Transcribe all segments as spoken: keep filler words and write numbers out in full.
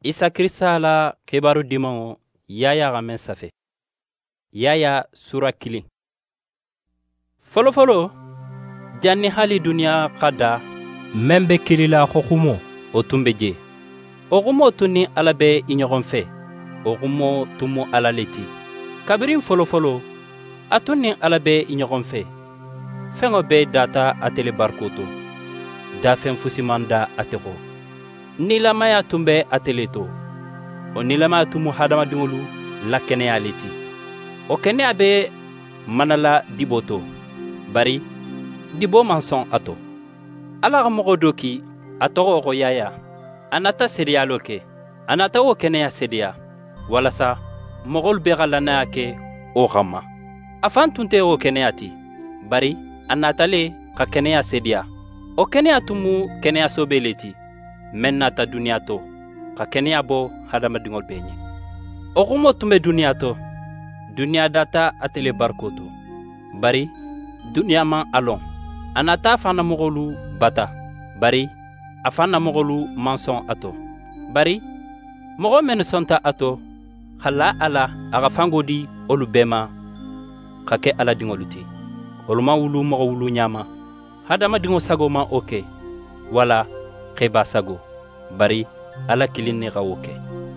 Isa Krista la kebaru dimango yaya ga men safe. Yaya sura kilin. Folo folo janni hali dunia kada membe kilila khokumo otumbeje. Ogumo tuni alabe inyogon fe. Ogumo tumu alaleti. Kabirin folo folo atuni alabe inyogon fe. Fengo be data atele barkoto. Dafen fusimanda ateko. Nilamaya tumbe ateleto. O nilamaya tumu hadama dingulu la kene aleti. O kene abe manala diboto. Bari dibo manson ato. Ala ga mogo doki atogo go yaya. Anata seriya loke. Anata o kene ya seriya. Walasa mogol be galana yake o gama. Afan tunte o kene ati. Bari anatale ka kene ya seriya. O kene atumu kene ya sobeleti. Menna ta dunia to ka kenya bo hadama dingol benye o gumo tumbe dunia to dunia data atele barkoto bari dunia man alon anata fana mogolu bata bari afana mogolu manson ato bari mogo men sonta ato hala ala aga fangodi olu bema kake ala dingoluti oluma wulu mogo wulu nyama hadama dingo sago ma oke wala kheba sago bari ala kilin ne gawoke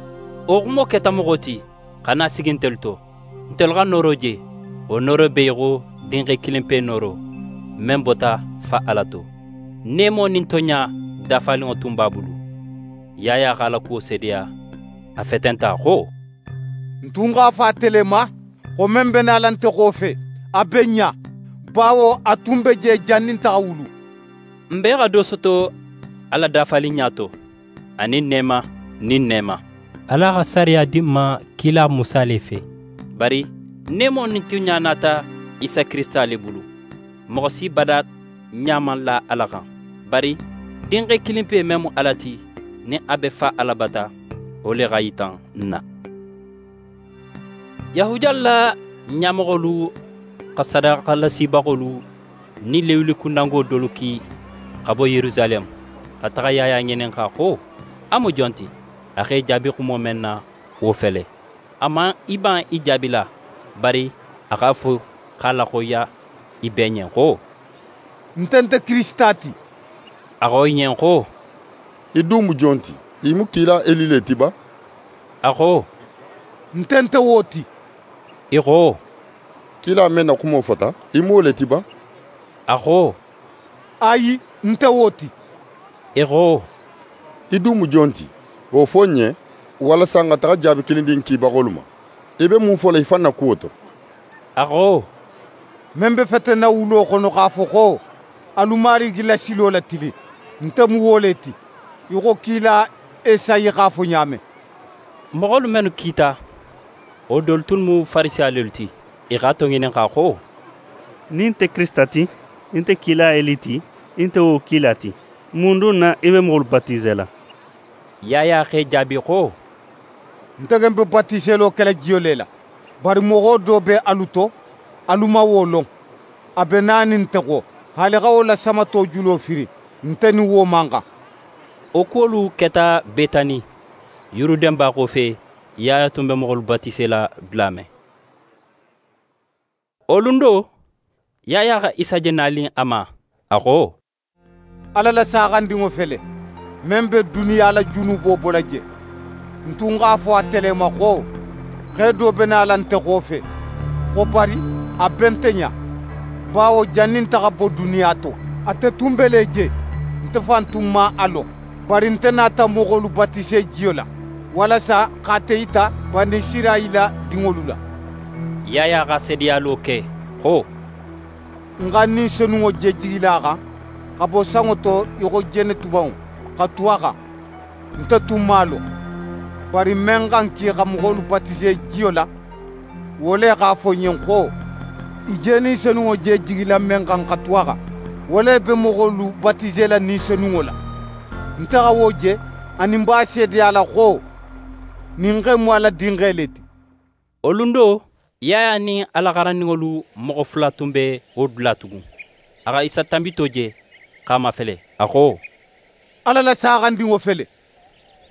o gumo keta mogoti kana sigintelto ntelga noroje o noro beygo dinge kilin pe noro membota fa alato nemo nintonya dafali otumba bulu yaya gala ko sedia afetenta ho ntunga fa telema ko membe na lante gofe abenya bawo atumbe je jannin tawulu mbega dosoto ala dafali nyato ani nema ni nema ala ga sariya dimma kila musalefe bari nemo ni tunya nata isa Krista le bulu mosi badat nyaman la alaga bari dinge kilimpe memu alati ne abefa alabata ole gaitan na yahujalla nyamogolu qasada qala sibaqulu ni lewli kunango doluki kabo Yerusalem ataka yaya nyenen ka ko amu jonti akhe jabi kumo menna wo fele ama iban ijabila bari akafu kala ko ya ibenye ko ntente kristati ako nyen ko idumu jonti imu kila elile tiba ako ntente woti iko kila mena kumo fota imu le tiba ako ayi nte woti iko idumu jonti o fonye wala sanga ta jabi kilindin ki bagoluma ibe mu fola ifanna kuoto ako membe fete na wulo kono kafoko alumari gila silo la tili ntamu woleti yugo kila esayi kafo nyame mogol menu kita o doltun mu farisa lelti igato nginen kako ninte kristati ninte kila eliti inte o kilati mundu na ibe mogol batizela yaya khe jabi ko ntagem be batizelo kala jiolela bari mogo do be aluto aluma wolon abenani ntego halega wala sama to julo firi ntani wo manga okolu keta betani yurudem ba ko fe yaya tumbe mogol batizela blame olundo yaya ga isaje nali ama ako ala la sagandi ngo fele membe dunia la junubo bolaje ntunga fo atele ma ko xedo benalante ko fe ko bari abentenya bawo jannin ta bo dunia to ate tumbeleje nte fantuma alo bari ntena ta mogolu batise jiola wala sa khateita bani siraila dingolula yaya ga sedia loke ko ngani senu jejila ga kabo sango to yogo jene tubaw katuaka ntatu malo bari mengan ki ga mogolu batise jiola wole ga fo nyenko ijeni senu jejila mengan katuaka wole be mogolu batise la ni senu la ntaka woje animba sedi ala ko ninge mwala dingeleti olundo yaya ni alagarani ngolu mogo fula tumbe odulatugu aga isa tambitoje kama fele ako ala la sagandi ngo fele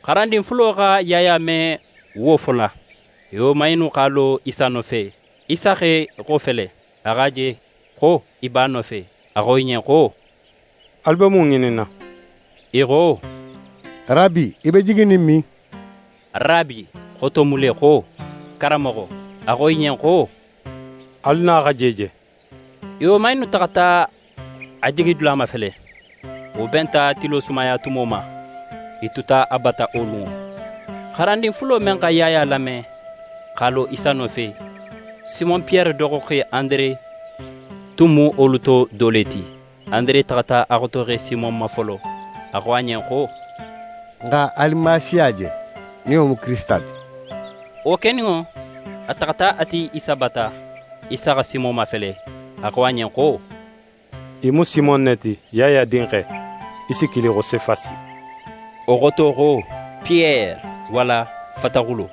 Xarandin fulo xa yaya me wo fola. Yo mayinu xalo Isa nofe. Isa xe xo fele. Axa je xo i b'a nofe. A xo i ɲen xo. Alu be mun ɲinina? I xo. Rabi, i be jiginin min? Rabi, xoto mule xo. Karamoxo, a xo i ɲen xo. Alu n'a xa jeje. Yo mayinu taxata a jigi dulama fele. O benta tilo sumaya tumo ma. I tuta a bata o lungo. Xarandin fulo men xa yaya lame xalo Isa nofe. Simon Pierre doxoxe Andre tumu olu to dole ti. Andre taxata a xotoxe Simon ma folo. A xo a ɲen xo. Nga alimasiya je, ni wo mu Krista ti. O keningo, a taxata ati Isa bata. Isa xa Simon ma fele. A xo a ɲen xo. I mu Simon ne ti, yaya dinxe. I si kili xo Sefasi. O xoto xo Pierre wala fataxulo.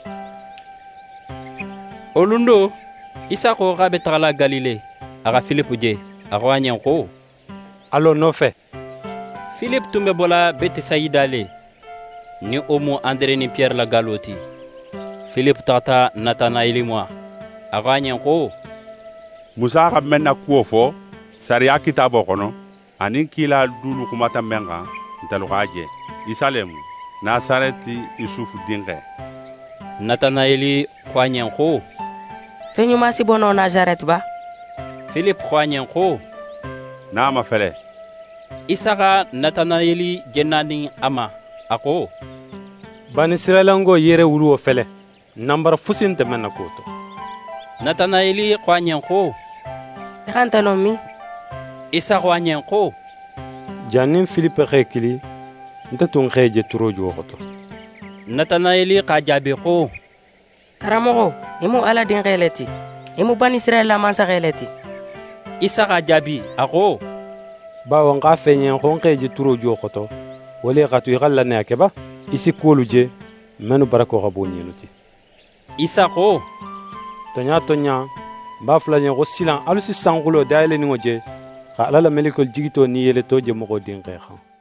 O lundo, Isa xo xa be taxala Galile. A xa Philippe je. A xo a ɲen xo. Alo nofe. Philippe tun be bola Betesayida le. Ni o mu Andre ni Pierre la galo ti. Philippe taxata Natanayeli mwa. A xo a ɲen xo. Musa xa men na kuwo fo sariya kitabo xono anin kila dulu xumata men xan ntalu xa je Isa lemu Nasareti Isufu dinxe. Natanayeli xo a ɲen xo. Fen ɲuma si bono Nazaret ba? Philippe xo a ɲen xo. N'a ma fele. Isa xa Natanayeli jennani a ma. A xo. Bani Israelango yere wulu wo fele. Nambara fusi nte men na kuwo to. Natanayeli xo a ɲen xo. I xa nte lon min? Isa xo a ɲen xo. Jannin Philippe xe kili, nte tun xe je turo juwo xoto. Natanayeli xa jaabi xo. Karamoxo, i mu Ala dinxe le ti. I mu Bani Israel la mansaxe le ti. Isa xa jaabi a xo. Bawo nxa fe ɲen xo nxe je turo juwo xoto, wole xa tu i xa laneya ke ba, i si kuwolu je, menu barako xa bo ɲenu ti. Isa xo. Toɲa toɲa, b'a fula ɲen xo silan alu si sanxulo dayeleninŋo je, xa Ala la melikolu jigito ni yeleto je moxo dinxe xan.